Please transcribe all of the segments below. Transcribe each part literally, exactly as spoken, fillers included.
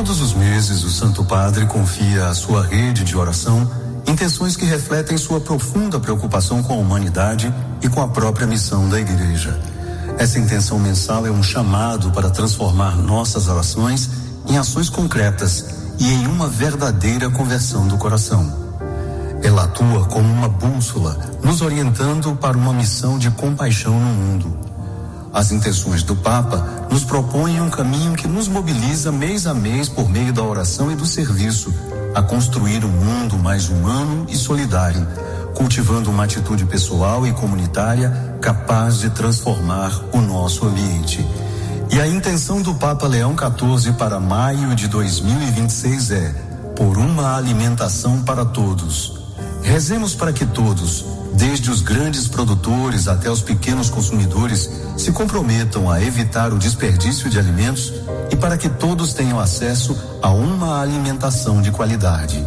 Todos os meses, o Santo Padre confia à sua rede de oração intenções que refletem sua profunda preocupação com a humanidade e com a própria missão da Igreja. Essa intenção mensal é um chamado para transformar nossas orações em ações concretas e em uma verdadeira conversão do coração. Ela atua como uma bússola, nos orientando para uma missão de compaixão no mundo. As intenções do Papa nos propõem um caminho que nos mobiliza mês a mês por meio da oração e do serviço, a construir um mundo mais humano e solidário, cultivando uma atitude pessoal e comunitária capaz de transformar o nosso ambiente. E a intenção do Papa Leão quatorze para maio de dois mil e vinte e seis é: por uma alimentação para todos. Rezemos para que todos, desde os grandes produtores até os pequenos consumidores, se comprometam a evitar o desperdício de alimentos e para que todos tenham acesso a uma alimentação de qualidade.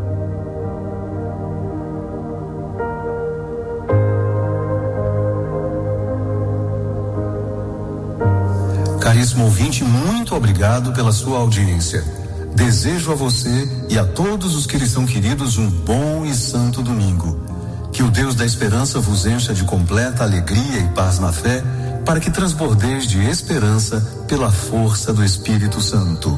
Caríssimo ouvinte, muito obrigado pela sua audiência. Desejo a você e a todos os que lhes são queridos um bom e santo domingo. Que o Deus da esperança vos encha de completa alegria e paz na fé, para que transbordeis de esperança pela força do Espírito Santo.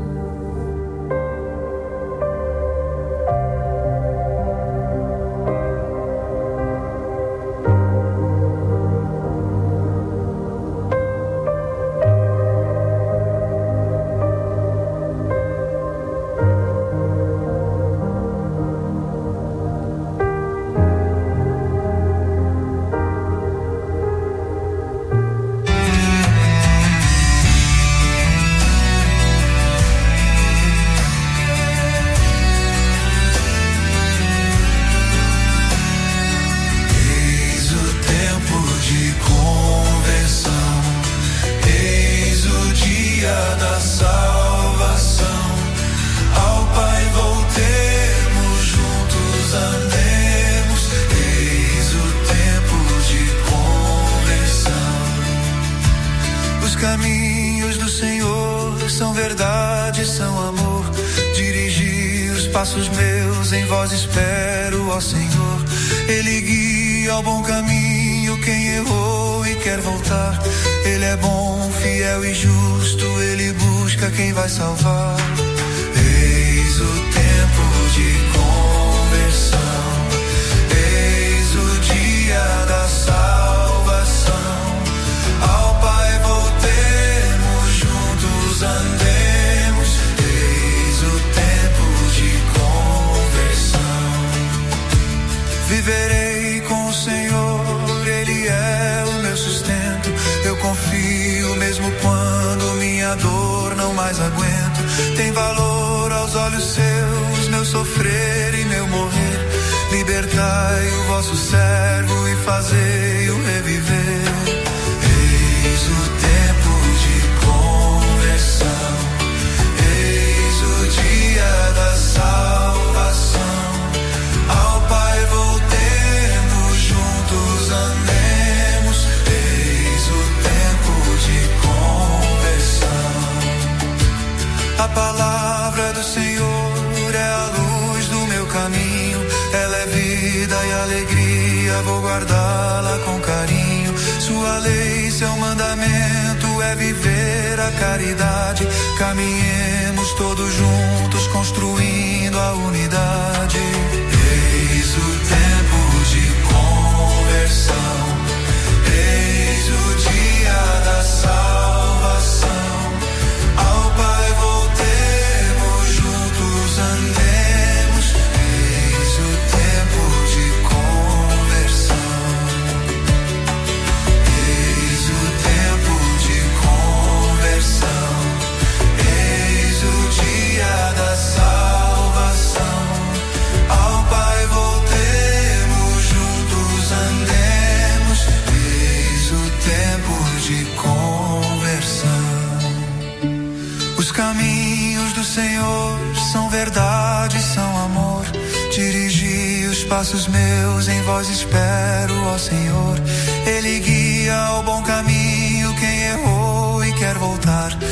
Passos meus em vós espero, ó Senhor. Ele guia ao bom caminho quem errou e quer voltar. Ele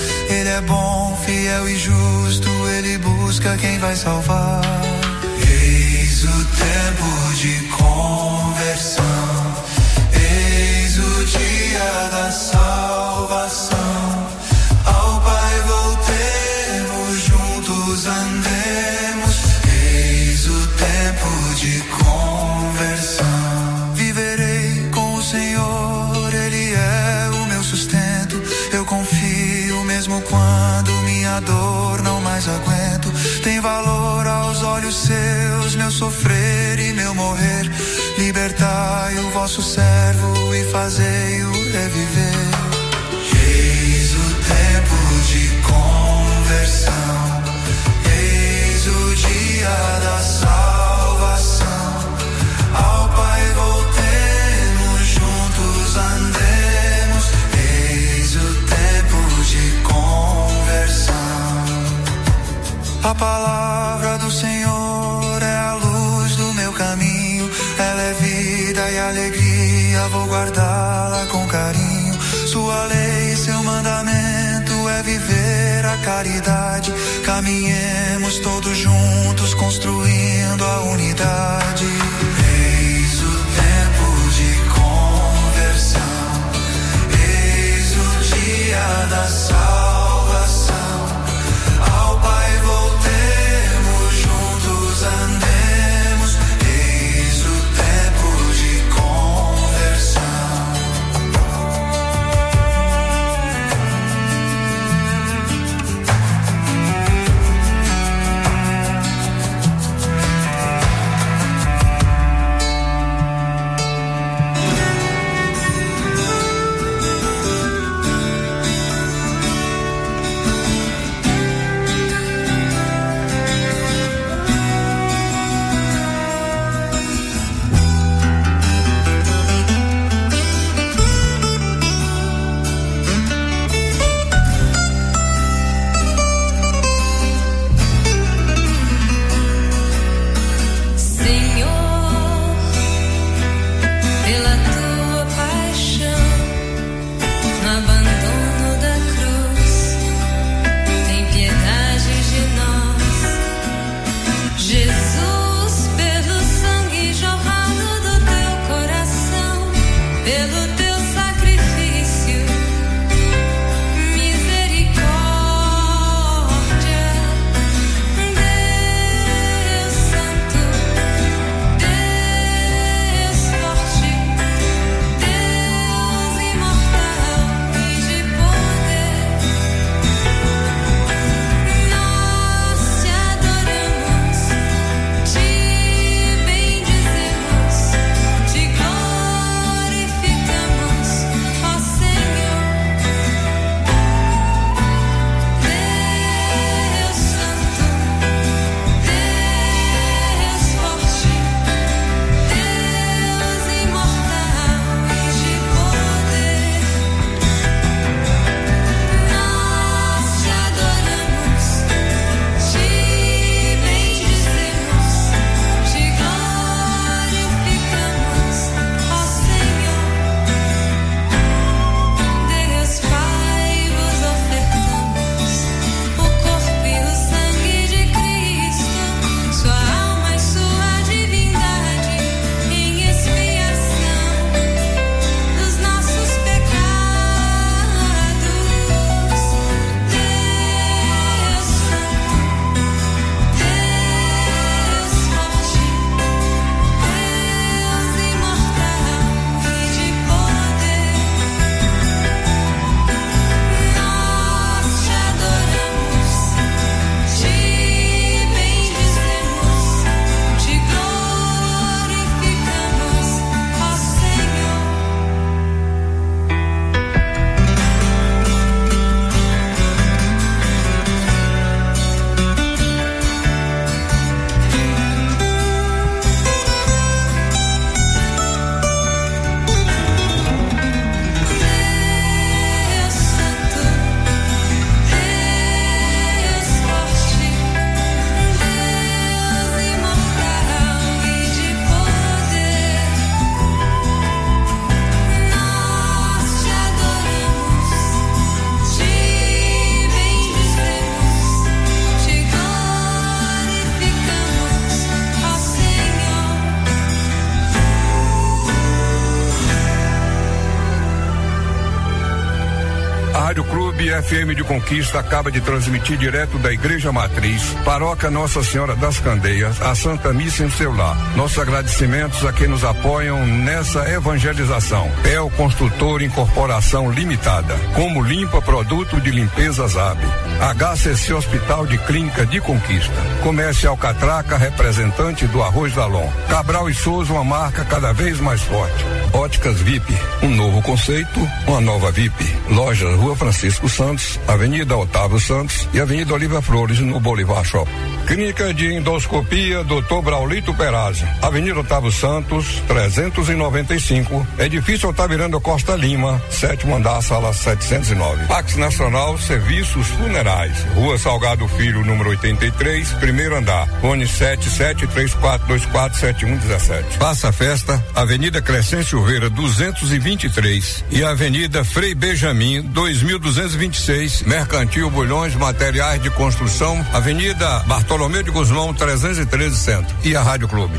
é bom, fiel e justo, Ele busca quem vai salvar. Eis o tempo de conversão, eis o dia da salvação. Ao Pai voltemos, juntos andemos, eis o tempo de conversão. Viverei com o Senhor, Ele é o meu sustento. Eu confio mesmo quando minha dor não mais aguento. Tem valor aos olhos seus, meu sofrer e meu morrer. Libertai o vosso servo e fazei-o reviver. Eis o tempo de conversão, eis o dia da salvação. Ao Pai voltemos, juntos andemos, eis o tempo de conversão. A palavra do Senhor é a luz do meu caminho, ela é vida e alegria, vou guardá-la com carinho. Sua lei, seu mandamento é viver a caridade. Caminhemos todos juntos, construindo a unidade. Eis o tempo de conversão, eis o dia da salvação. Ao Pai voltemos, juntos andemos, eis o tempo de conversão. Clube F M de Conquista acaba de transmitir direto da Igreja Matriz, Paróquia Nossa Senhora das Candeias, a Santa Missa em seu lar. Nossos agradecimentos a quem nos apoiam nessa evangelização. P E L Construtor Incorporação Limitada, Como Limpa Produto de Limpeza Zab, H C C Hospital de Clínica de Conquista, Comércio Alcatraca, representante do Arroz Dalon, Cabral e Souza, uma marca cada vez mais forte. Óticas V I P, um novo conceito, uma nova V I P. Lojas Rua Francisco Santos, Avenida Otávio Santos e Avenida Oliva Flores, no Bolivar Shopping. Clínica de Endoscopia doutor Braulito Perazzi, Avenida Otávio Santos, trezentos e noventa e cinco, Edifício Otavirando Costa Lima, sétimo andar, sala setecentos e nove. Pax Nacional Serviços Funerais, Rua Salgado Filho, número oitenta e três, primeiro andar, fone sete sete três quatro dois quatro sete um um sete. Faça a festa, Avenida Crescêncio Silveira duzentos e vinte e três e Avenida Frei Benjamin dois mil duzentos e vinte e seis, Mercantil Bulhões, Materiais de Construção, Avenida Bartolomeu de Guzmão trezentos e treze Centro e a Rádio Clube.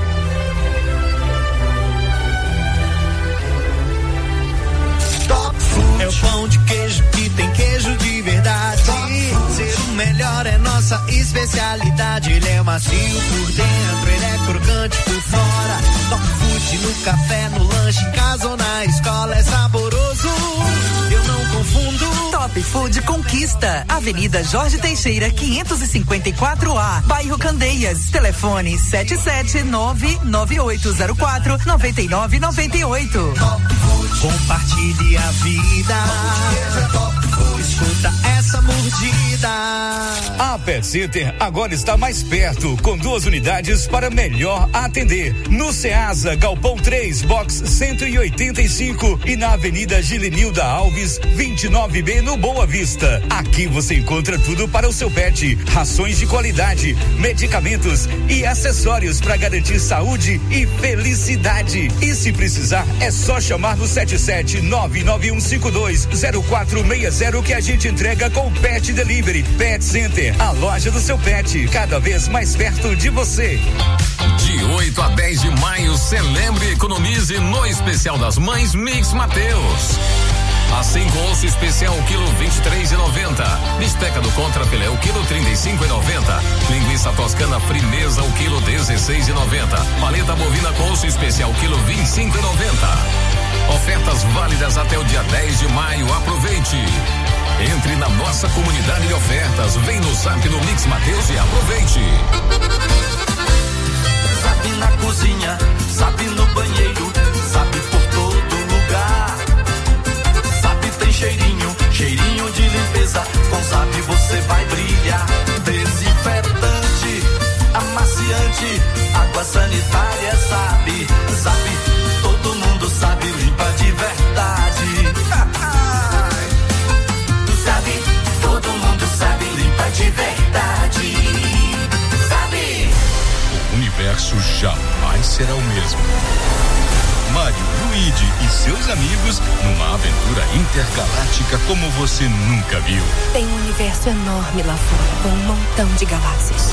É o pão de queijo que tem queijo de verdade. Ser o melhor é nossa especialidade. Ele é macio por dentro, ele é crocante por fora. Top Food no café, no lanche, em casa ou na escola é saboroso. Eu não confundo. Top Food Conquista, Avenida Jorge Teixeira quinhentos e cinquenta e quatro A, Bairro Candeias. Telefone sete sete nove nove oito zero quatro nove nove nove oito. Compartilhe a vida. Escuta essa mordida. A Pet Center agora está mais perto, com duas unidades para melhor atender. No Ceasa, Galpão três, Box cento e oitenta e cinco e na Avenida Gilenilda Alves, vinte e nove B, no Boa Vista. Aqui você encontra tudo para o seu pet: rações de qualidade, medicamentos e acessórios para garantir saúde e felicidade. E se precisar, é só chamar no sete sete nove nove um cinco dois zero quatro seis zero que a gente entrega com Pet Delivery. Pet Center, a loja do seu pet, cada vez mais perto de você. De oito a dez de maio, celebre e economize no especial das mães Mix Mateus. Assim, com osso especial, quilo vinte e três e noventa. Bisteca do contrafilé, o quilo trinta e cinco e noventa. Linguiça toscana frimeza, o quilo dezesseis e noventa. Paleta bovina com osso especial, quilo vinte e cinco e noventa. Ofertas válidas até o dia dez de maio. Aproveite. Entre na nossa comunidade de ofertas. Vem no Zap do Mix Mateus e aproveite. Zap na cozinha, Zap no banheiro, Zap por todo lugar. Zap tem cheirinho, cheirinho de limpeza. Com Zap você vai brilhar. Desinfetante, amaciante, água sanitária, Zap. Zap, todo mundo sabe, limpa de verdade. Zap, todo mundo sabe, limpa de verdade. Zap. O universo jamais será o mesmo. Mario, Luigi e seus amigos numa aventura intergaláctica como você nunca viu. Tem um universo enorme lá fora, com um montão de galáxias.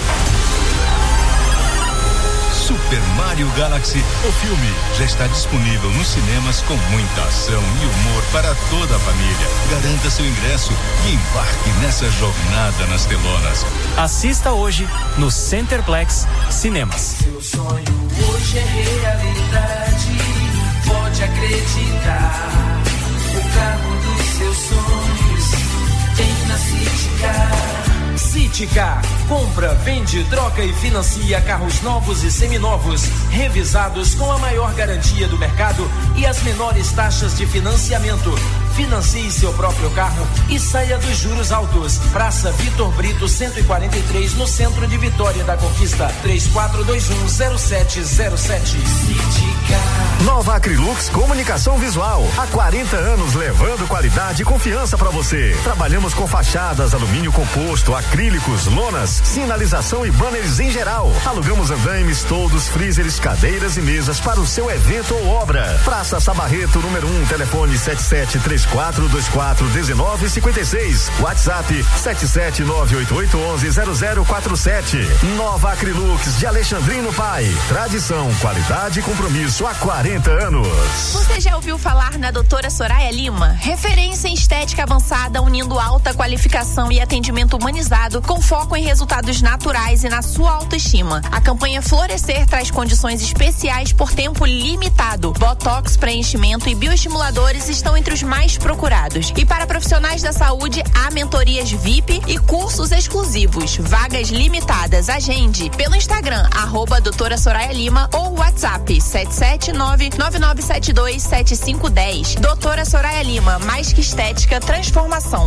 Super Mario Galaxy, o filme, já está disponível nos cinemas com muita ação e humor para toda a família. Garanta seu ingresso e embarque nessa jornada nas telonas. Assista hoje no Centerplex Cinemas. Seu sonho hoje é realidade, pode acreditar. O carro dos seus sonhos tem na Citicar. Citicar, compra, vende, troca e financia carros novos e seminovos, revisados com a maior garantia do mercado e as menores taxas de financiamento. Financie seu próprio carro e saia dos juros altos. Praça Vitor Brito cento e quarenta e três, no centro de Vitória da Conquista. três quatro dois um zero sete zero sete. Nova Acrylux Comunicação Visual. Há quarenta anos levando qualidade e confiança para você. Trabalhamos com fachadas, alumínio composto, acrílicos, lonas, sinalização e banners em geral. Alugamos andaimes, toldos, freezers, cadeiras e mesas para o seu evento ou obra. Praça Sabarreto, número um, telefone sete sete três três quatro dois quatro um nove cinco seis. WhatsApp sete sete nove oito oito um um zero zero quatro sete. Nova Acrylux de Alexandrino Pai. Tradição, qualidade e compromisso há quarenta anos. Você já ouviu falar na doutora Soraya Lima? Referência em estética avançada, unindo alta qualificação e atendimento humanizado com foco em resultados naturais e na sua autoestima. A campanha Florescer traz condições especiais por tempo limitado. Botox, preenchimento e bioestimuladores estão entre os mais procurados. E para profissionais da saúde, há mentorias V I P e cursos exclusivos. Vagas limitadas. Agende pelo Instagram, arroba doutora Soraya Lima ou WhatsApp sete sete nove nove nove sete dois sete cinco um zero. Doutora Soraya Lima, mais que estética, transformação.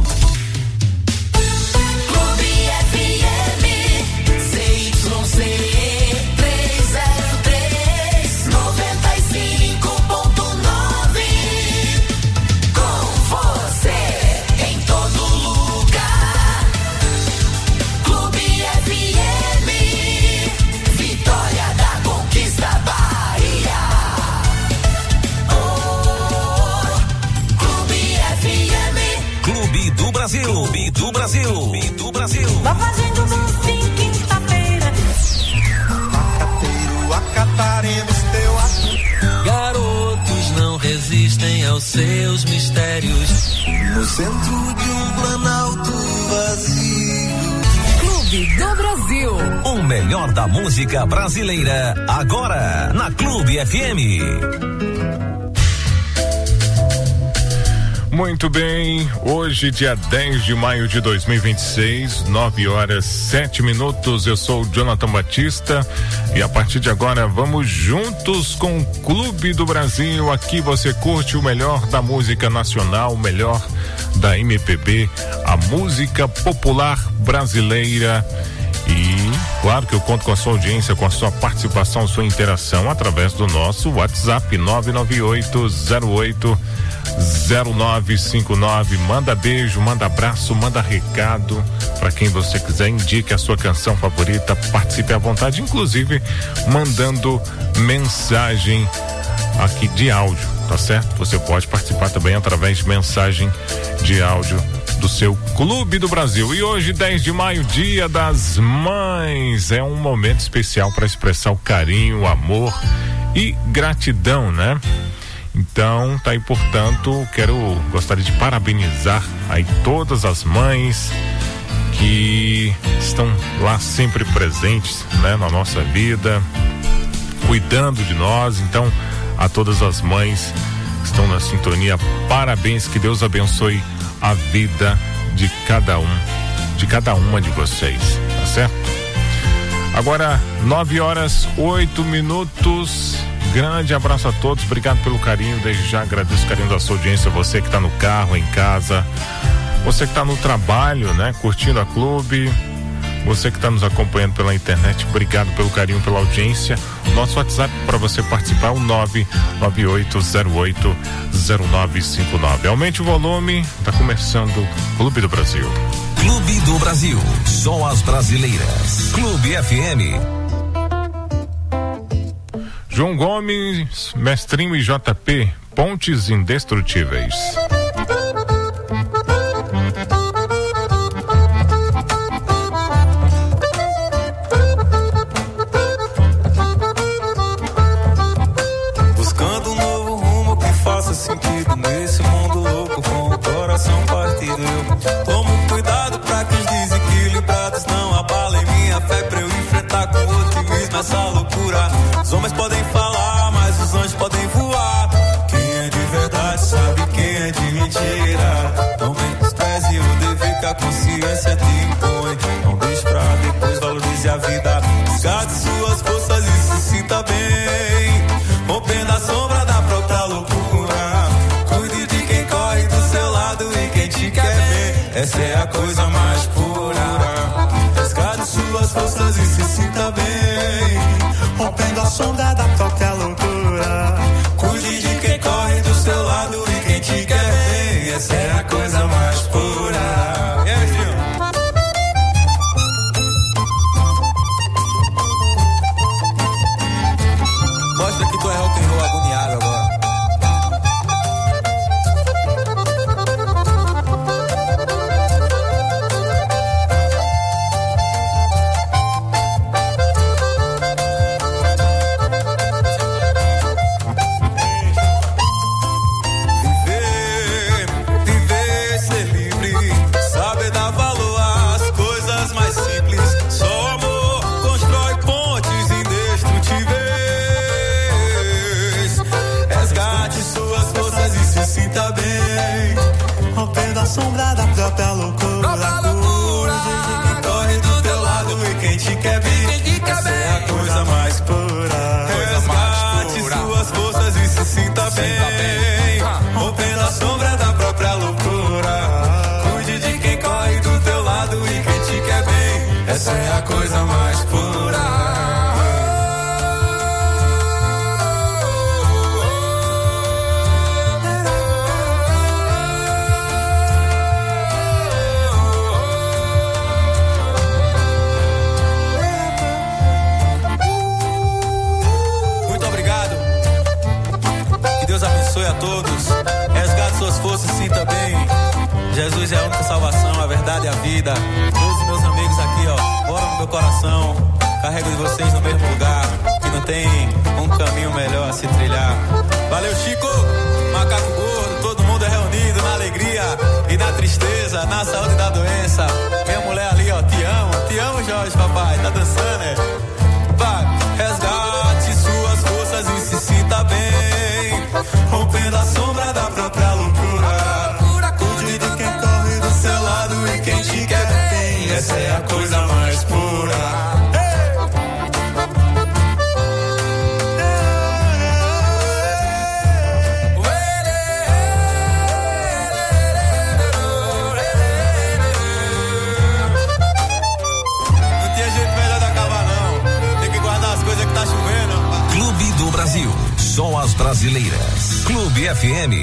Clube F M, C Y C. Brasil, Clube do Brasil, Clube do Brasil. Lá fazendo doce em quinta-feira. Acateiro, acataremos teu ato. Garotos não resistem aos seus mistérios. No centro de um planalto vazio. Clube do Brasil. O melhor da música brasileira, agora, na Clube F M. Muito bem, hoje, dia dez de maio de dois mil e vinte e seis, nove horas sete minutos. Eu sou o Jonathan Batista e a partir de agora vamos juntos com o Clube do Brasil. Aqui você curte o melhor da música nacional, o melhor da M P B, a música popular brasileira. E claro que eu conto com a sua audiência, com a sua participação, sua interação através do nosso WhatsApp nove nove oito zero oito zero nove cinco nove. Manda beijo, manda abraço, manda recado para quem você quiser, indique a sua canção favorita, participe à vontade, inclusive mandando mensagem aqui de áudio, tá certo? Você pode participar também através de mensagem de áudio do seu Clube do Brasil. E hoje, dez de maio, Dia das Mães, é um momento especial para expressar o carinho, o amor e gratidão, né? Então, tá aí, portanto, quero, gostaria de parabenizar aí todas as mães que estão lá sempre presentes, né, na nossa vida, cuidando de nós. Então, a todas as mães que estão na sintonia, parabéns, que Deus abençoe a vida de cada um, de cada uma de vocês, tá certo? Agora, nove horas, oito minutos. Grande abraço a todos, obrigado pelo carinho, desde já agradeço o carinho da sua audiência, você que está no carro, em casa, você que está no trabalho, né, curtindo a Clube, você que está nos acompanhando pela internet, obrigado pelo carinho, pela audiência. Nosso WhatsApp para você participar é o nove nove oito zero oito zero nove cinco nove. Aumente o volume, está começando o Clube do Brasil. Clube do Brasil, só as brasileiras. Clube F M. João Gomes, Mestrinho e J P, Pontes Indestrutíveis. Buscando um novo rumo que faça sentido nesse mundo louco, com o coração partido. Eu tomo cuidado pra que os desequilibrados não abalem minha fé, pra eu enfrentar com otimismo essa loucura. Os homens podem falar, mas os anjos podem voar. Quem é de verdade sabe quem é de mentira. Não menospreze o dever que a consciência te impõe. Não deixe pra depois, valorize a vida. Desgaste suas forças e se sinta bem, rompendo a sombra da própria loucura. Cuide de quem corre do seu lado e quem te quer ver. Essa é a coisa mais pura. Desgaste suas forças e se sinta bem, rompendo a sombra da própria loucura. Cuide de quem corre do seu lado e quem te quer ver. Essa é a coisa mais pura. E aí, filho? Mostra que tu é rock and roll agoniado agora. sombra da própria loucura. Cuide de quem corre do teu lado e quem te quer bem. Essa é a coisa mais pura. Resgate suas forças e se sinta bem. Rompendo a sombra da própria loucura. Cuide de quem corre do teu lado e quem te quer bem. Essa é a coisa mais pura. A todos, resgate suas forças, sinta bem. Jesus é a única salvação, a verdade e a vida. Todos os meus amigos aqui, ó, moram no meu coração. Carrego de vocês no mesmo lugar, que não tem um caminho melhor a se trilhar. Valeu, Chico, macaco gordo, todo mundo é reunido na alegria e na tristeza, na saúde e na doença. Minha mulher ali, ó, te amo, te amo, Jorge, papai, tá dançando, né? Vai, resgate suas forças e se sinta bem. Rompendo a sombra da própria loucura. Cuide de quem corre do seu lado e quem te quer bem. Essa é a coisa mais pura. Não tinha jeito melhor de acabar não. Tem que guardar as coisas que tá chovendo. Clube do Brasil. Só as brasileiras. Clube F M.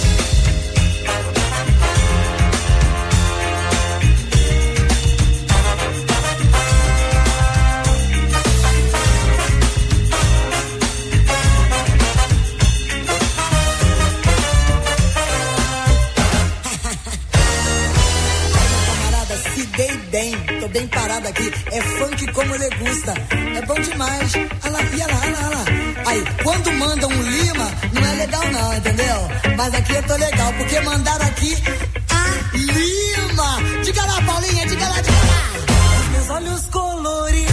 Camarada, se dei bem, tô bem parado aqui. É funk como ele gusta. É bom demais. Olha lá, olha lá, olha lá. Aí, quando mandam um Lima, não é legal não, entendeu? Mas aqui eu tô legal, porque mandaram aqui a Lima. Diga lá, Paulinha, diga lá, diga lá. Os meus olhos coloridos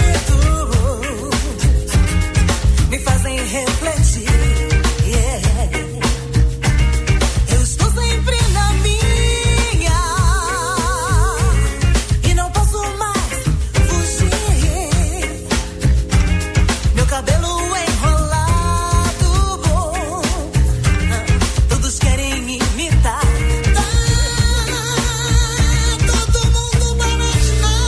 me fazem refletir, yeah. Eu estou sempre na minha e não posso mais fugir. Meu cabelo querem imitar. Tá todo mundo balançando.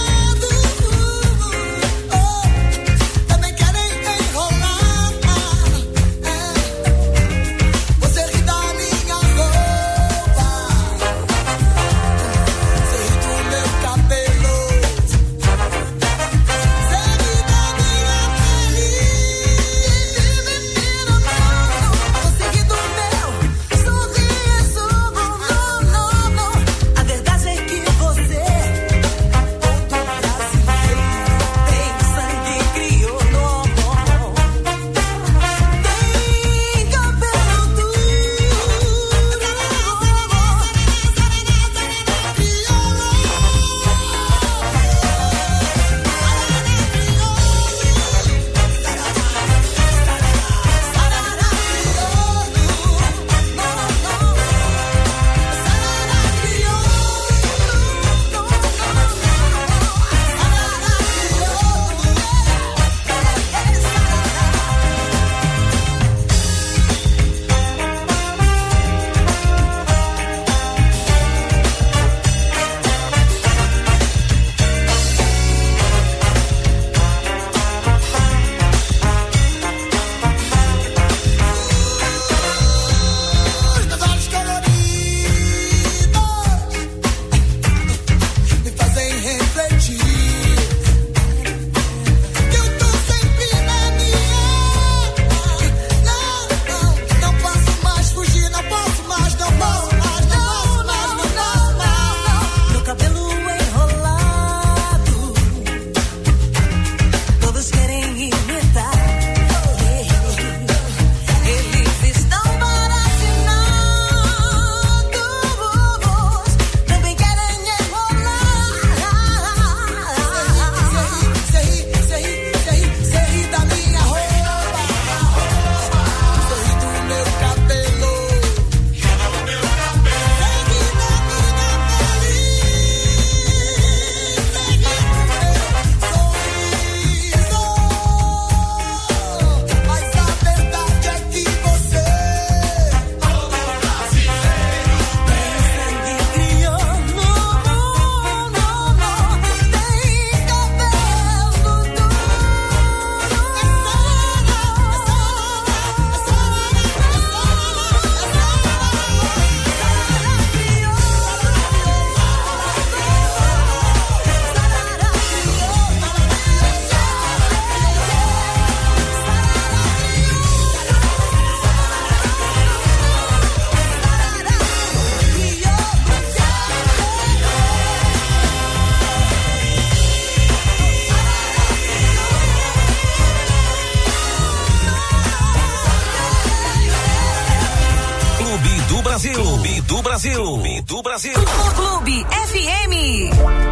Brasil. Clube do Brasil. O Clube F M.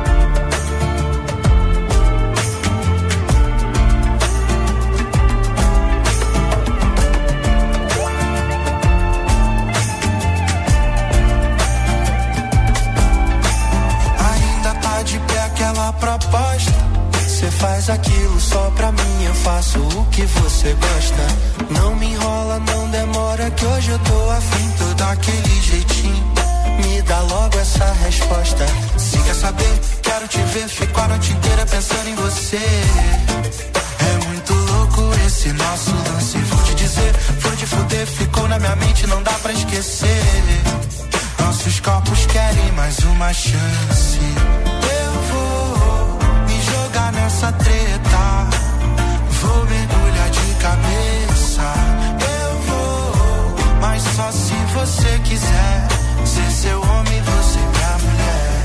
Ainda tá de pé aquela proposta. Você faz aquilo só pra mim, eu faço o que você gosta. Não me enrola, não demora, que hoje eu tô afim, tô daquele jeitinho. Me dá logo essa resposta. Se quer saber, quero te ver, fico a noite inteira pensando em você. É muito louco esse nosso lance, vou te dizer, vou te fuder, ficou na minha mente, não dá pra esquecer. Nossos corpos querem mais uma chance. Nessa treta, vou mergulhar de cabeça. Eu vou, mas só se você quiser ser seu homem, você minha mulher.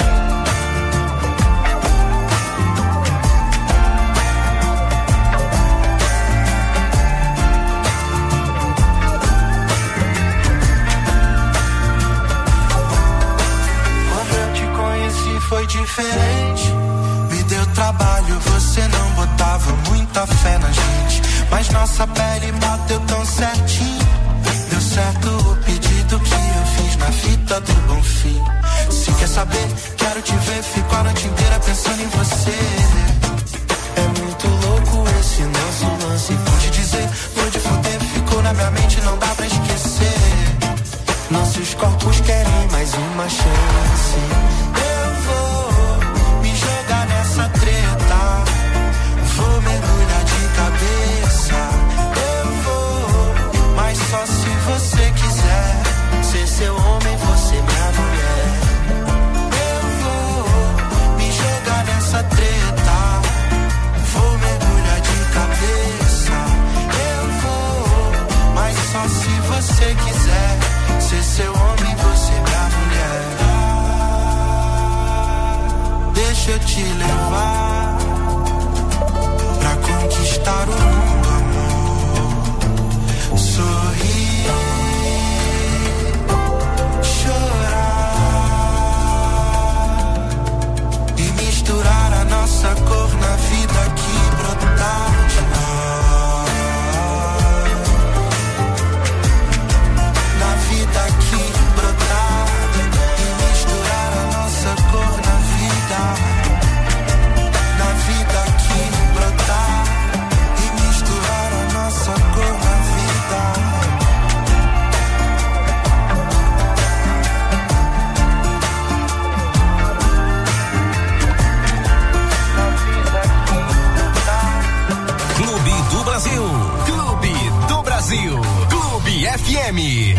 Quando eu te conheci foi diferente. Deu trabalho, você não botava muita fé na gente, mas nossa pele bateu tão certinho. Deu certo o pedido que eu fiz na fita do Bonfim. Se quer saber, quero te ver, fico a noite inteira pensando em você. É muito louco esse nosso lance, vou te dizer, vou te fuder, ficou na minha mente, não dá pra esquecer. Nossos corpos querem mais uma chance. Eu vou nessa treta, vou mergulhar de cabeça. Eu vou, mas só se você quiser ser seu homem, você minha mulher. Eu vou me jogar nessa treta, vou mergulhar de cabeça. Eu vou, mas só se você quiser ser seu homem, você minha mulher. Deixa eu te levar pra conquistar o mundo, amor. Sorrir, chorar e misturar a nossa cor na vida que brotar de nós. Na vida que brotar e misturar a nossa cor na vida. Na vida que brotar e misturar a nossa cor na vida. Clube do Brasil. Clube do Brasil. Clube F M.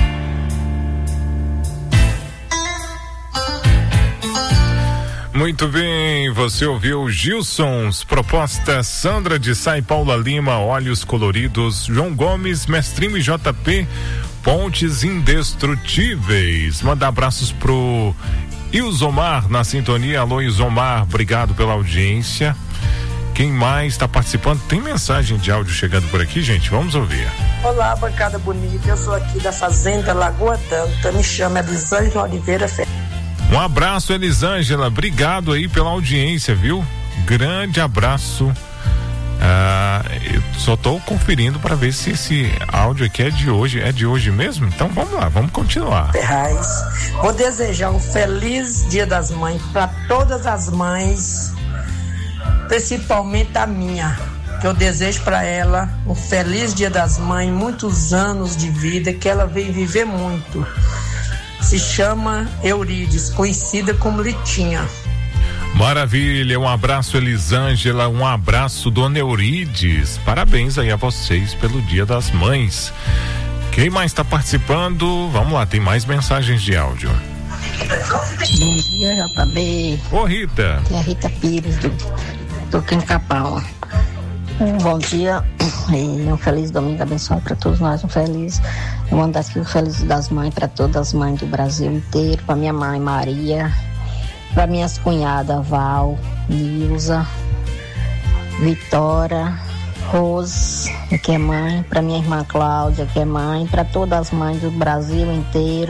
Muito bem, você ouviu Gilsons, proposta Sandra de Sá e Paula Lima, Olhos Coloridos, João Gomes, Mestrinho e J P, Pontes Indestrutíveis. Manda abraços pro Ilzomar na sintonia. Alô, Ilzomar, obrigado pela audiência. Quem mais está participando? Tem mensagem de áudio chegando por aqui, gente? Vamos ouvir. Olá, bancada bonita. Eu sou aqui da Fazenda Lagoa Danta. Me chamo Elisângela Oliveira Ferreira. Um abraço, Elisângela. Obrigado aí pela audiência, viu? Grande abraço. Ah, eu só tô conferindo para ver se esse áudio aqui é de hoje. É de hoje mesmo? Então vamos lá, vamos continuar. Ferraz. Vou desejar um feliz Dia das Mães para todas as mães, principalmente a minha, que eu desejo para ela um feliz Dia das Mães, muitos anos de vida, que ela veio viver muito. Se chama Eurides, conhecida como Litinha. Maravilha, um abraço, Elisângela, um abraço, dona Eurides. Parabéns aí a vocês pelo Dia das Mães. Quem mais está participando? Vamos lá, tem mais mensagens de áudio. Bom dia, J B. Ô, Rita. É a Rita Pires do, do Quencapau. Um bom dia e um feliz domingo abençoado para todos nós, um feliz, eu mando aqui um feliz das mães para todas as mães do Brasil inteiro, para minha mãe Maria, para minhas cunhadas Val, Nilza, Vitória, Rose, que é mãe, para minha irmã Cláudia, que é mãe, para todas as mães do Brasil inteiro,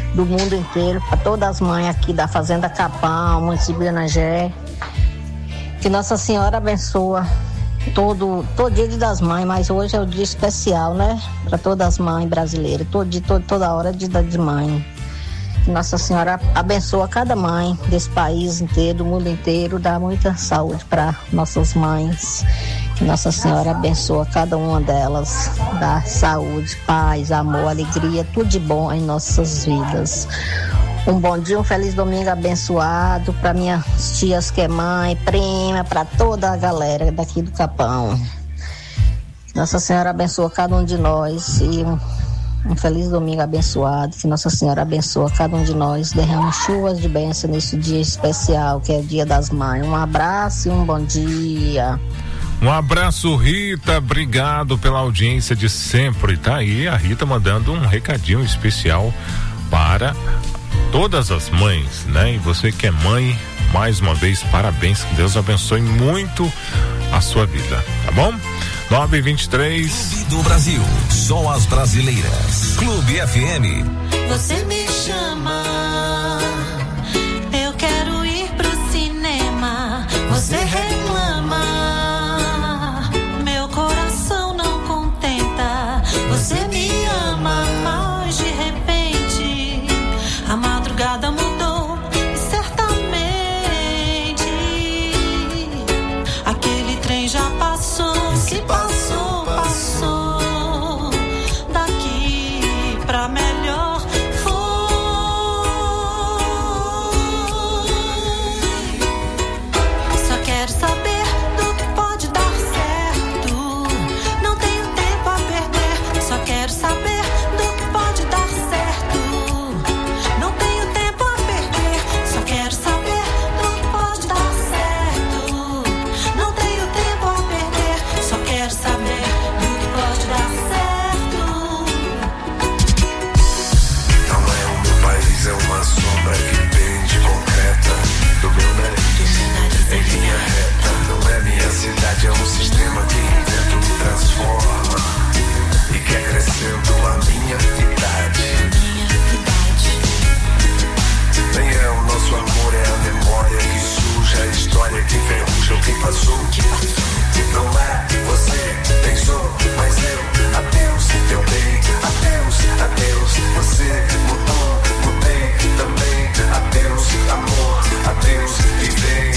do mundo inteiro, para todas as mães aqui da Fazenda Capão, município de Anagé. Que Nossa Senhora abençoa todo, todo dia das mães, mas hoje é o dia especial, né? Para todas as mães brasileiras, todo dia, todo, toda hora é dia de mãe. Que Nossa Senhora abençoa cada mãe desse país inteiro, do mundo inteiro, dá muita saúde para nossas mães. Que Nossa Senhora abençoa cada uma delas, dá saúde, paz, amor, alegria, tudo de bom em nossas vidas. Um bom dia, um feliz domingo abençoado para minhas tias que é mãe, prima, para toda a galera daqui do Capão. Nossa Senhora abençoa cada um de nós e um, um feliz domingo abençoado. Que Nossa Senhora abençoa cada um de nós, derrama chuvas de bênção nesse dia especial que é o Dia das Mães. Um abraço e um bom dia. Um abraço, Rita, obrigado pela audiência de sempre, tá aí a Rita mandando um recadinho especial para todas as mães, né? E você que é mãe, mais uma vez, parabéns, que Deus abençoe muito a sua vida, tá bom? nove e vinte e três Clube do Brasil, só as brasileiras. Clube F M. Você me chama, eu quero ir pro cinema. Você reclama, meu coração não contenta. Você me ama, mas de repente a madrugada mudou e certamente aquele trem já passou. Se passou, passou. Daqui pra melhor foi. Só quero saber do que pode dar certo. Não tenho tempo a perder. Só quero saber do que pode dar certo. Não tenho tempo a perder. Só quero saber do que pode dar certo. Não tenho tempo a perder. Só quero saber do que pode dar certo. Não é o meu país, é uma sombra que pende concreta do meu nariz, em linha reta. Não é minha cidade, é um sistema que invento me transforma e quer crescendo a minha idade. Nem é o nosso amor, é a memória que suja, a história que enferruja o que passou. Não é você, pensou, mas eu, adeus, eu dei, adeus, adeus. Você mudou, mudei também, adeus, amor, adeus, e vem.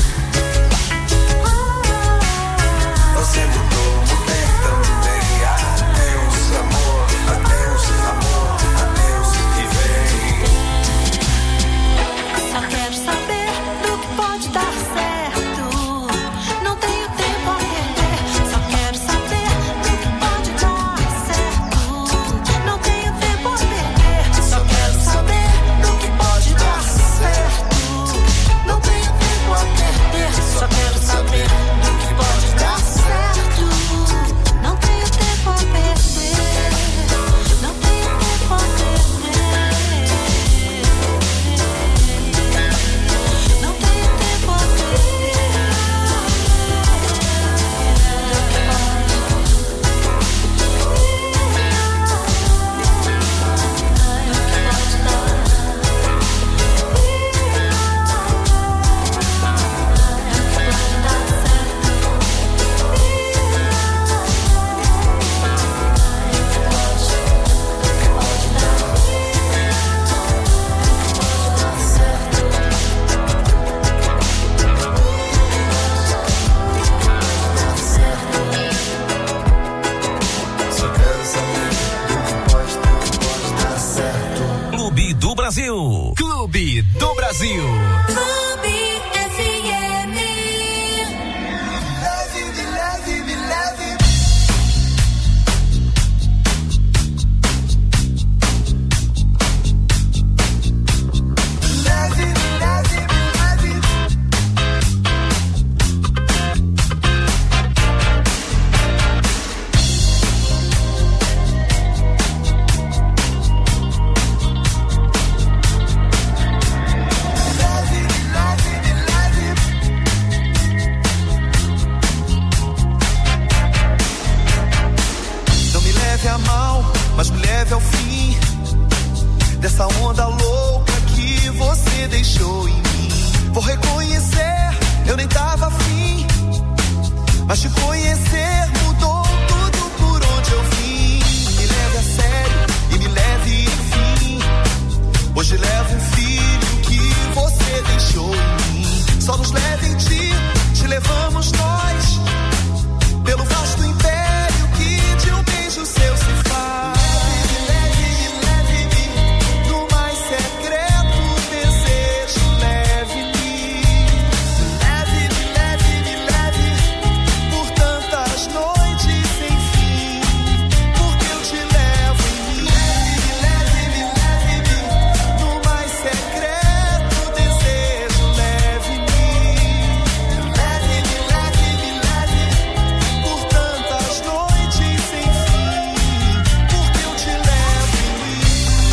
Você mudou, mudei também, adeus, amor, adeus, amor, adeus, e vem. Só quero saber do que pode dar certo. Não tenho tempo a perder. Só quero saber do que pode dar certo. Não tenho tempo a perder. Só quero saber do que pode dar certo. Não tenho tempo a perder. Só quero saber do que pode dar certo. Não tenho tempo a perder. Não tenho tempo a perder. Não tenho tempo a Só quero saber do que pode, do que pode dar certo. Clube do Brasil. Clube do Brasil. Clube F M. Leve, me leve, me leve. Leve, me leve, me leve. Leve, dessa onda louca que você deixou em mim. Vou reconhecer, eu nem tava afim, mas te conhecer mudou tudo por onde eu vim. Me leve a sério e me leve enfim. Hoje levo um filho que você deixou em mim. Só nos leva em ti, te levamos nós, pelo vasto império que de um beijo seu se faz. Leve-me, leve-me, no mais secreto desejo, leve-me. Leve-me, leve-me, leve, por tantas noites sem fim, porque eu te levo em mim. Leve-me, leve-me, no mais secreto desejo, leve-me. Leve-me, leve-me, leve, por tantas noites sem fim, porque eu te levo em mim.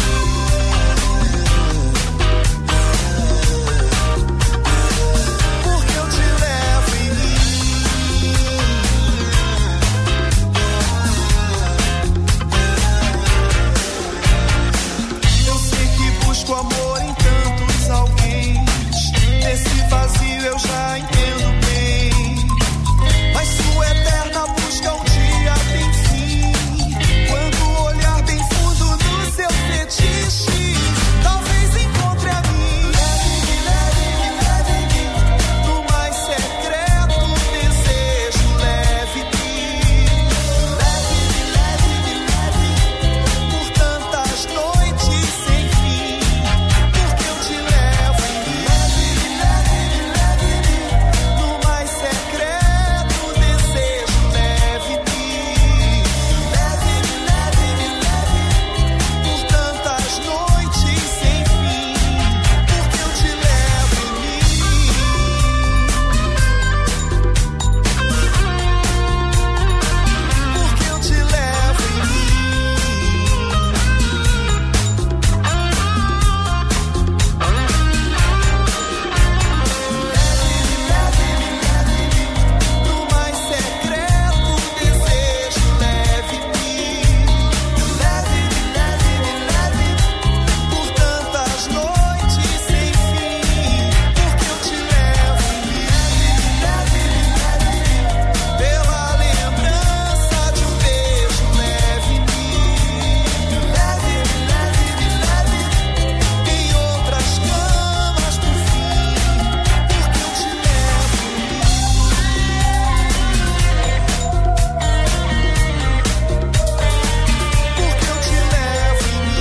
Porque eu te levo em mim. Eu sei que busco amor em tantos alguém. Nesse vazio eu já entendo bem. Mas sua eterna busca um dia tem fim. Quando o olhar bem fundo no seu fetiche, talvez encontre a mim. Leve-me, leve-me, leve-me, no mais secreto desejo, leve-me. Leve-me, leve-me, leve, por tantas noites sem fim, porque eu te levo em mim. Leve-me, leve-me, leve-me, no mais secreto desejo, leve-me. Leve-me, leve-me, leve, por tantas noites sem fim, porque eu te levo em mim. Porque eu te levo em mim. Leve-me, leve-me, no mais secreto desejo, leve-me. Leve-me, leve-me, leve, por tantas noites sem fim, porque eu te levo em mim. Leve-me, leve-me, pela lembrança de um beijo, leve-me. Leve-me, leve-me, leve, em outras camas por fim, porque eu te levo em mim. Porque eu te levo em mim.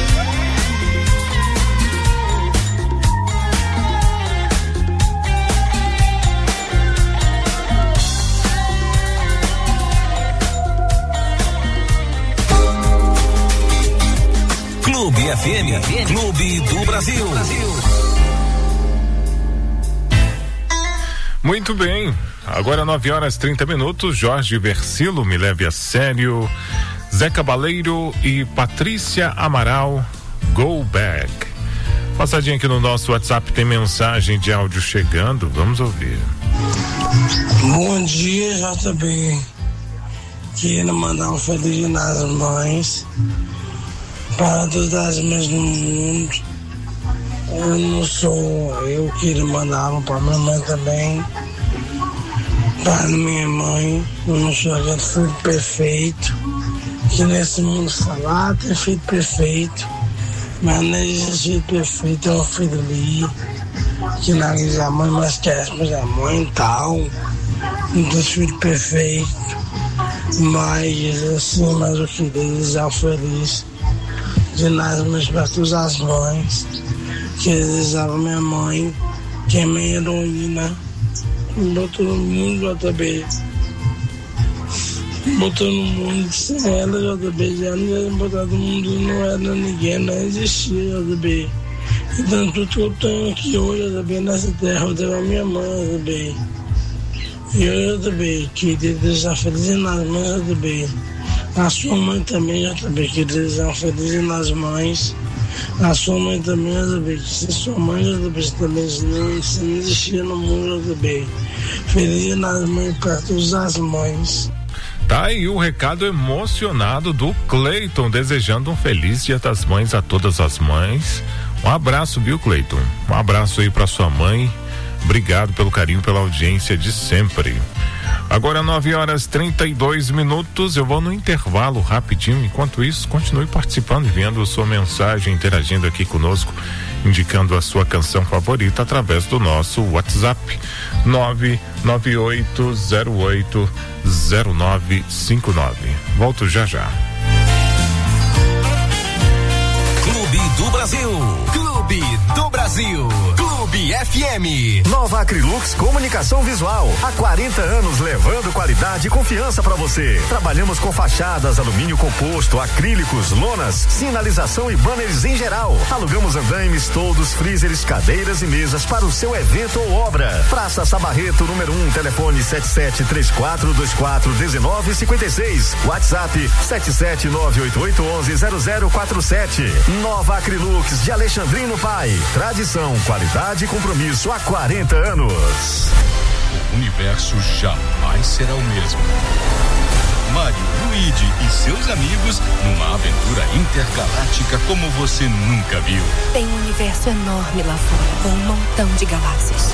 Clube F M, Clube do Brasil. Muito bem, agora nove horas trinta minutos. Jorge Versilo, Me Leve a Sério, Zé Cabaleiro e Patrícia Amaral, Go Back. Passadinha aqui no nosso WhatsApp, tem mensagem de áudio chegando, vamos ouvir. Bom dia, J B. Quero mandar um feliz dia das mães para todas as mães do mundo. Eu não sou, eu quero mandar um para minha mãe também, para minha mãe. Eu não sou aquele filho perfeito que nesse mundo falar tem filho perfeito, mas não existe filho perfeito, é um filho ali que não diz a mãe, mas quer mas a mãe e tal, não tem filho perfeito, mas assim, mas eu queria desejar um feliz de nós mesmos para todas as mães. Queria desejar a minha mãe, que é minha heroína, botou no mundo, J B. Botou no mundo sem ela, J B. Já não ia botar no mundo, não era ninguém, não existia, J B. Então tudo que eu tenho aqui hoje, J B, nessa terra, eu devo a minha mãe, J B. E eu, J B, queria desejar feliz nas mães, J B. A sua mãe também, J B, queria desejar feliz nas mães. A sua mãe também, J B, se sua mãe, J B, também se não, se não existia no mundo, J B. Feliz nas mães para todas as mães. Tá aí o recado emocionado do Cleiton, desejando um feliz Dia das Mães a todas as mães. Um abraço, viu, Cleiton? Um abraço aí pra sua mãe. Obrigado pelo carinho, pela audiência de sempre. Agora nove horas e trinta e dois minutos, eu vou no intervalo rapidinho. Enquanto isso, continue participando, enviando sua mensagem, interagindo aqui conosco, indicando a sua canção favorita através do nosso WhatsApp nove nove oito zero oito zero nove cinco nove. Volto já já. Clube do Brasil. Clube do Brasil. Clube F M. Nova Acrilux Comunicação Visual. Há quarenta anos levando qualidade e confiança para você. Trabalhamos com fachadas, alumínio composto, acrílicos, lonas, sinalização e banners em geral. Alugamos andaimes, toldos, freezers, cadeiras e mesas para o seu evento ou obra. Praça Sabarreto, número um, telefone sete sete três quatro dois quatro um nove cinco seis. WhatsApp sete sete nove oito oito um um zero zero quatro sete. Nova Acrilux de Alexandrino Pai. Tradição, qualidade e compromisso há quarenta anos. O universo jamais será o mesmo. Mário, Luigi e seus amigos numa aventura intergaláctica como você nunca viu. Tem um universo enorme lá fora, com um montão de galáxias.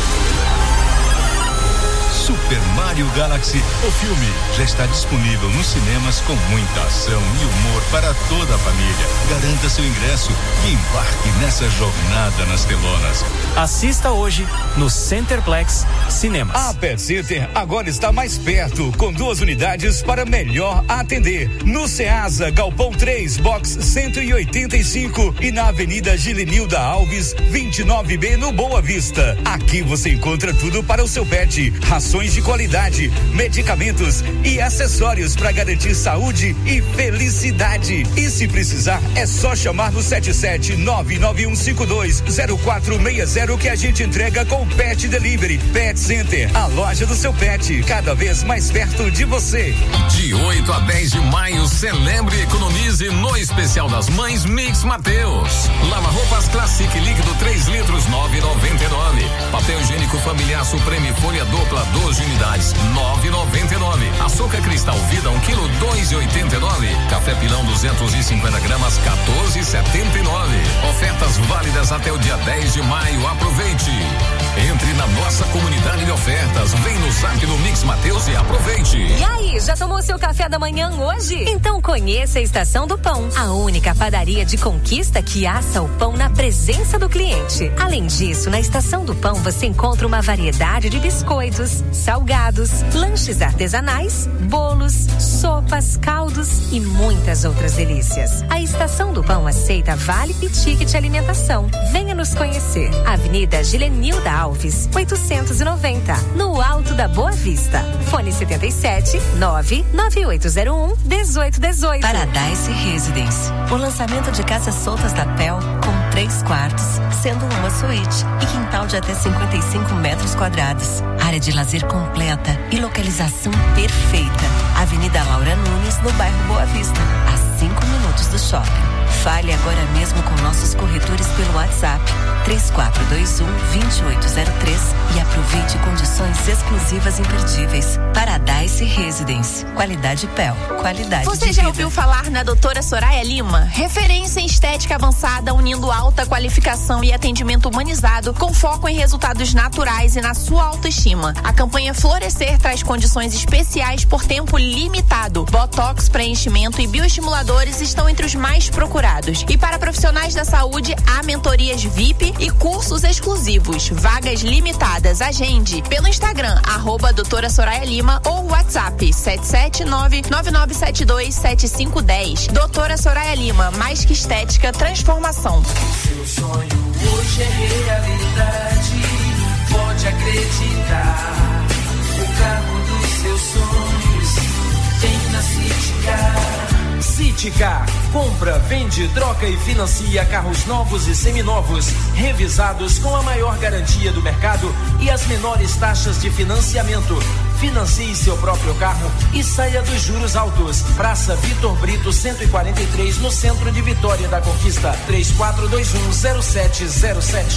Super Mario Galaxy, o filme, já está disponível nos cinemas com muita ação e humor para toda a família. Garanta seu ingresso e embarque nessa jornada nas telonas. Assista hoje no Centerplex Cinemas. A Pet Center agora está mais perto, com duas unidades para melhor atender. No Ceasa, Galpão três, Box cento e oitenta e cinco e na Avenida Gilenilda Alves, vinte e nove B, no Boa Vista. Aqui você encontra tudo para o seu pet. Rações de qualidade, medicamentos e acessórios para garantir saúde e felicidade. E se precisar, é só chamar no sete sete nove nove um cinco dois zero quatro seis zero que a gente entrega com Pet Delivery. Pet Center, a loja do seu pet, cada vez mais perto de você. De oito a dez de maio, celebre e economize no especial das mães Mix Mateus. Lava roupas Classic líquido três litros nove e noventa e nove. Papel higiênico familiar Supreme folha dupla doze unidades nove e noventa e nove. Açúcar Cristal Vida um quilo dois e oitenta e nove. Café Pilão duzentos e cinquenta gramas quatorze e setenta e nove. Ofertas válidas até o dia dez de maio. Aproveite. Entre na nossa comunidade de ofertas. Vem no site do Mix Mateus e aproveite. E aí, já tomou seu café da manhã hoje? Então conheça a Estação do Pão, a única padaria de Conquista que assa o pão na presença do cliente. Além disso, na Estação do Pão você encontra uma variedade de biscoitos, salgados, lanches artesanais, bolos, sopas, caldos e muitas outras delícias. A Estação do Pão aceita vale e ticket alimentação. Venha nos conhecer. Avenida Gilenilda Alves, oitocentos e noventa, no Alto da Boa Vista. Fone setenta e sete nove nove oito zero um dezoito dezoito. Paradise Residence. O lançamento de casas soltas da P E L com três quartos, sendo uma suíte e quintal de até cinquenta e cinco metros quadrados. Área de lazer completa e localização perfeita. Avenida Laura Nunes, no bairro Boa Vista, a cinco minutos do shopping. Fale agora mesmo com nossos corretores pelo WhatsApp três quatro dois um, dois oito zero três e aproveite condições exclusivas imperdíveis. Paradise Residence. Qualidade P E L. Qualidade Você de já vida. ouviu falar na doutora Soraya Lima? Referência em estética avançada, unindo alta qualificação e atendimento humanizado com foco em resultados naturais e na sua autoestima. A campanha Florescer traz condições especiais por tempo limitado. Botox, preenchimento e bioestimuladores estão entre os mais procurados. E para profissionais da saúde, há mentorias V I P e cursos exclusivos. Vagas limitadas. Agende pelo Instagram, arroba doutora Soraya Lima ou WhatsApp sete sete nove nove nove sete dois sete cinco um zero. Doutora Soraya Lima, mais que estética, transformação. Seu sonho hoje é realidade, pode acreditar. O carro dos seus sonhos tem na Citicar. Citicar, compra, vende, troca e financia carros novos e seminovos, revisados com a maior garantia do mercado e as menores taxas de financiamento. Financie seu próprio carro e saia dos juros altos. Praça Vitor Brito cento e quarenta e três, no centro de Vitória da Conquista. três quatro dois um zero sete zero sete.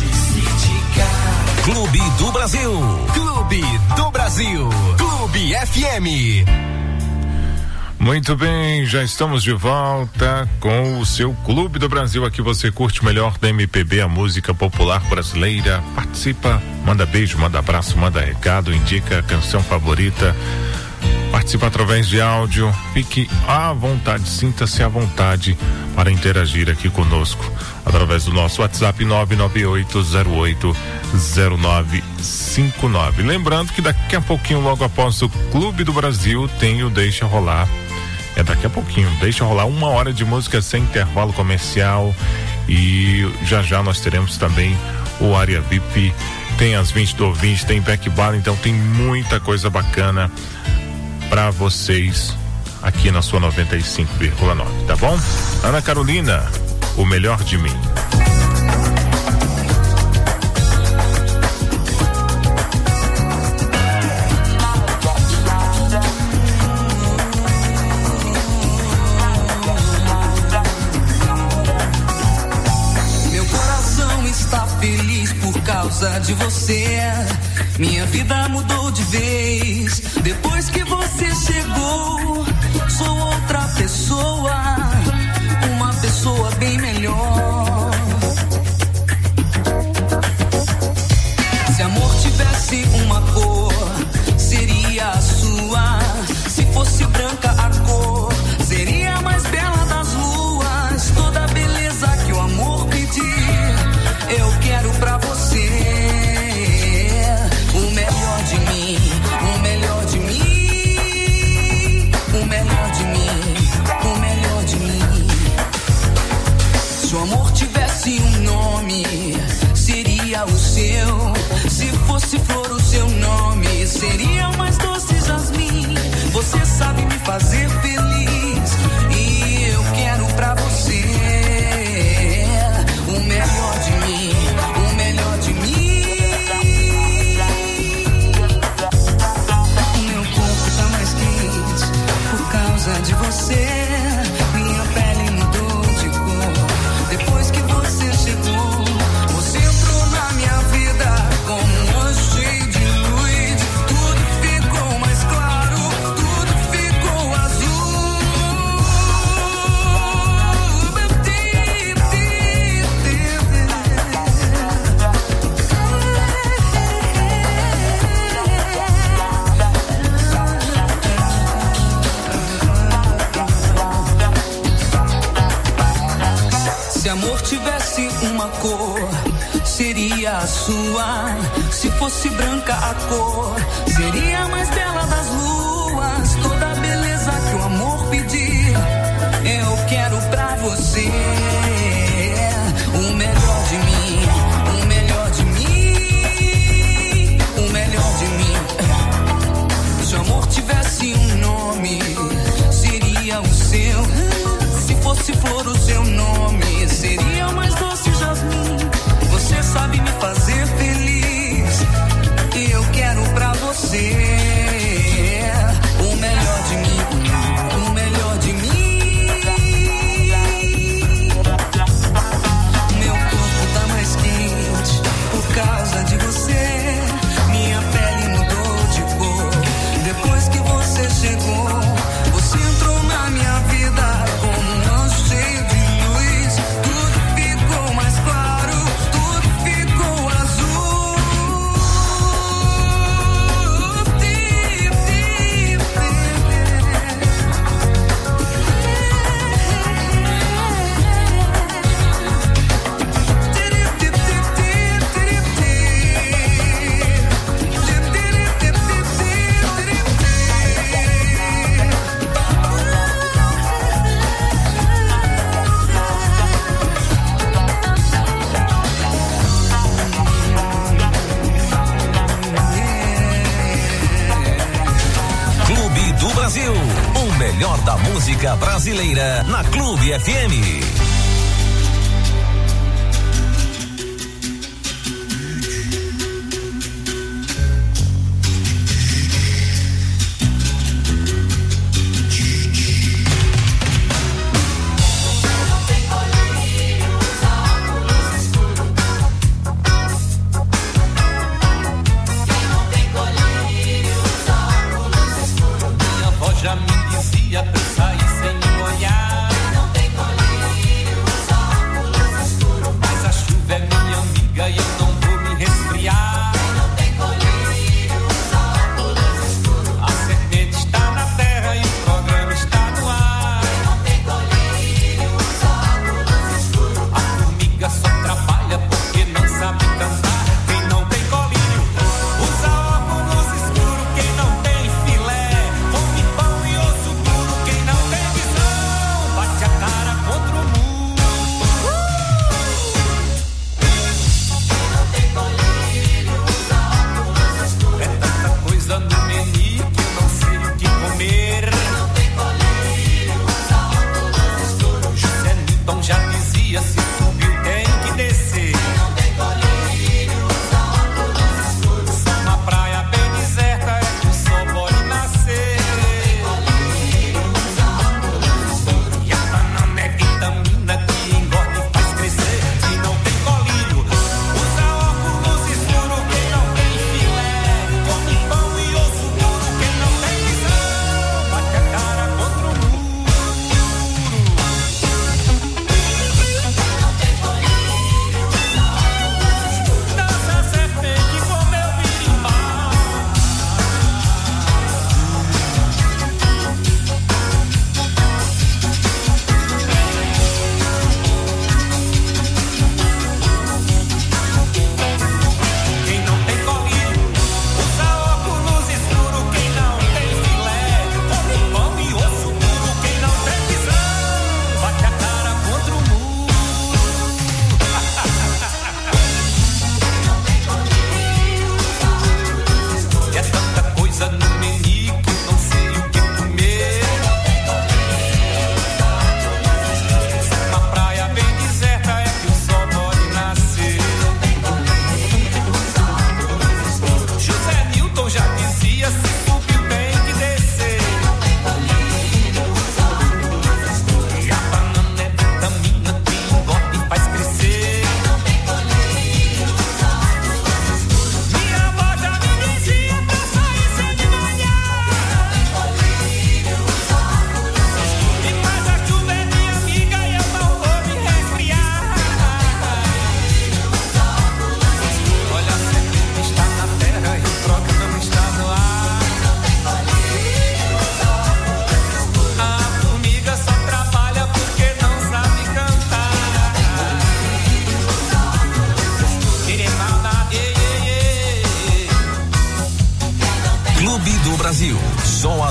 Citicar. Clube do Brasil. Clube do Brasil. Clube F M. Muito bem, já estamos de volta com o seu Clube do Brasil. Aqui você curte o melhor da M P B, a música popular brasileira. Participa, manda beijo, manda abraço, manda recado, indica a canção favorita. Participa através de áudio. Fique à vontade, sinta-se à vontade para interagir aqui conosco através do nosso WhatsApp nove nove oito zero oito zero nove cinco nove. Lembrando que daqui a pouquinho, logo após o Clube do Brasil, tem o Deixa Rolar. É daqui a pouquinho, deixa rolar uma hora de música sem intervalo comercial e já já nós teremos também o Área V I P, tem as vinte do ouvinte, tem Back Bar, então tem muita coisa bacana pra vocês aqui na sua noventa e cinco vírgula nove, tá bom? Ana Carolina, o melhor de mim. Feliz por causa de você, minha vida mudou de vez. Depois que você chegou, sou outra pessoa, uma pessoa bem melhor. Se amor tivesse uma cor, seria a sua. Se fosse branca a cor, seria a mais bela das luas. Toda a beleza que o amor pedir, eu quero pra você o melhor de mim, o melhor de mim, o melhor de mim, o melhor de mim. Se o amor tivesse um nome, seria o seu. Se fosse flor, o seu nome seria o mais doce jasmim. Você sabe me fazer feliz e eu quero pra você o melhor de mim, o melhor de mim. Meu corpo tá mais quente por causa de você. Minha pele mudou de cor depois que você chegou. Você entrou na minha vida como um anjo cheio de luz. Tudo ficou mais claro, tudo ficou azul. Se amor tivesse uma cor, seria a sua. Se fosse branca a cor, seria a mais bela das luas. Toda a beleza que o amor pedir, eu quero pra você o melhor de mim, o melhor de mim, o melhor de mim. Se o amor tivesse um nome, seria o seu. Se fosse flor, o seu nome seria o mais doce jasmim. Você sabe me fazer feliz e eu quero pra você o melhor de mim, o melhor de mim. Meu corpo tá mais quente por causa de você. Minha pele mudou de cor depois que você chegou. Você entrou na minha vida como um anjo cheio de luz. Tudo ficou mais claro, tudo ficou azul. Clube do Brasil, o melhor da música brasileira na Clube F M. Já me dizia pensar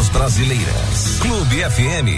das brasileiras. Clube F M.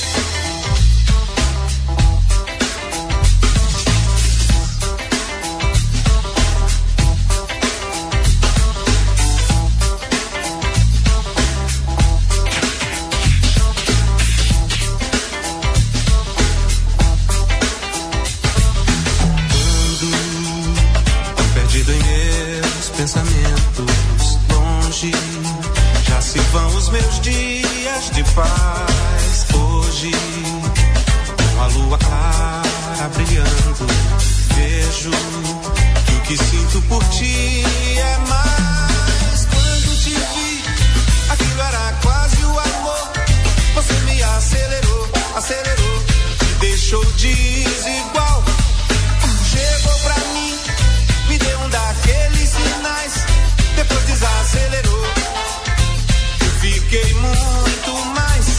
Perdido em meus pensamentos, longe, já se vão os meus dias de paz. Hoje, com a lua clara brilhando, vejo que o que sinto por ti é mais. Quando te vi, aquilo era quase o amor. Você me acelerou, acelerou, me deixou desigual. Chegou pra mim, me deu um daqueles sinais, depois desacelerou. Eu fiquei muito mais.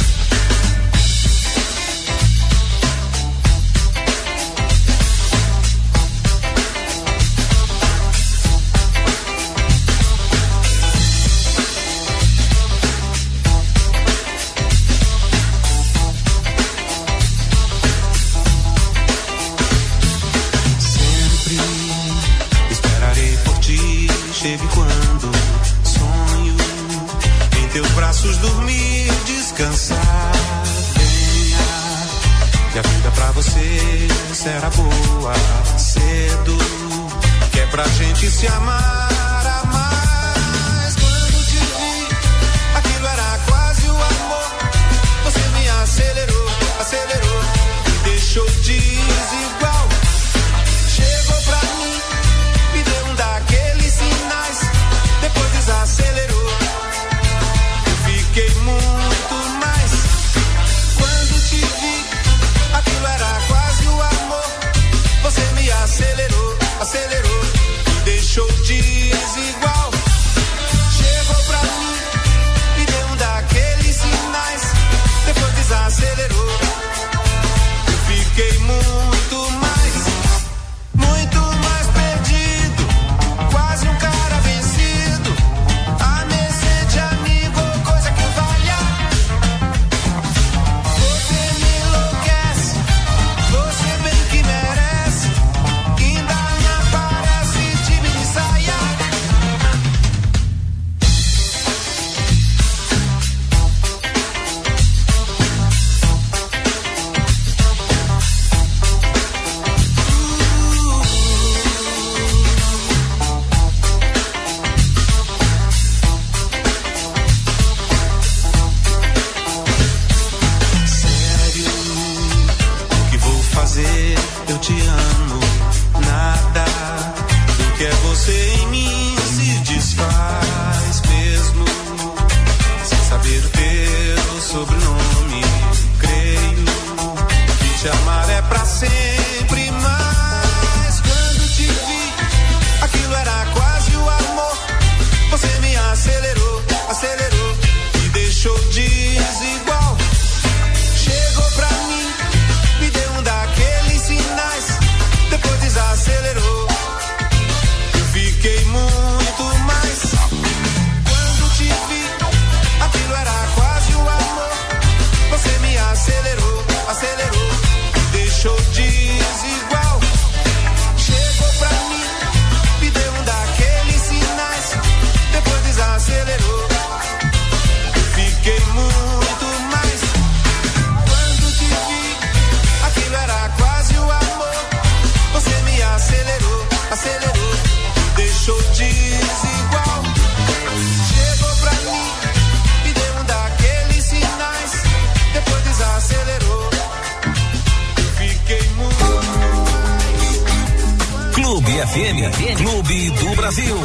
Chega quando sonho em teus braços dormir, descansar. Venha, que a vida pra você será boa. Cedo, que é pra gente se amar, amar. Quando te vi, aquilo era quase o amor. Você me acelerou, acelerou, me deixou desigual. Chegou pra mim, me deu um daqueles sinais, depois desacelerou. Eu fiquei muito mais. Quando te vi, aquilo era quase o amor. Você me acelerou, acelerou, me deixou desigual. Chegou pra mim, me deu um daqueles sinais, depois desacelerou. Eu fiquei muito mais, muito mais perdido, quase um cara vencido, a mercê de amigo ou coisa que valha. Você me enlouquece, você bem que merece, ainda me aparece de mini saia. Sério, o que vou fazer? Eu te amo. Nada do que é você em mim se desfaz mesmo, sem saber o teu sobrenome. Creio que te amar é pra sempre, mas quando te vi, aquilo era quase o amor. Você me acelerou, acelerou, me deixou desigual. Chegou pra mim, me deu um daqueles sinais, depois desacelerou. Eu fiquei muito mais. Quando te vi, aquilo era quase o amor. Você me acelerou, acelerou, me deixou desigual. Chegou pra mim, me deu um daqueles sinais, depois desacelerou. Eu fiquei muito mais. Quando te vi, aquilo era quase o amor. Você me acelerou, acelerou, me deixou desigual. Chegou pra mim, me deu um daqueles sinais, depois desacelerou. Eu fiquei muito. Clube F M, Clube do Brasil.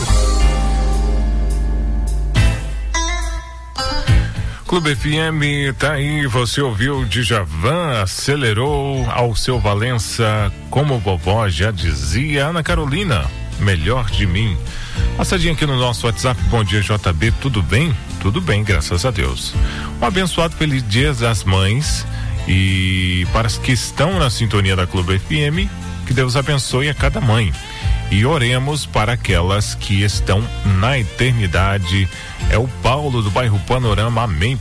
Clube F M, tá aí, você ouviu Djavan, acelerou ao seu Valença, como vovó já dizia. Ana Carolina, melhor de mim. Passadinha aqui no nosso WhatsApp. Bom dia, J B, tudo bem? Tudo bem, graças a Deus. Um abençoado feliz dia das mães, e para as que estão na sintonia da Clube F M, que Deus abençoe a cada mãe. e oremos para aquelas que estão na eternidade. É o Paulo do bairro Panorama, amém.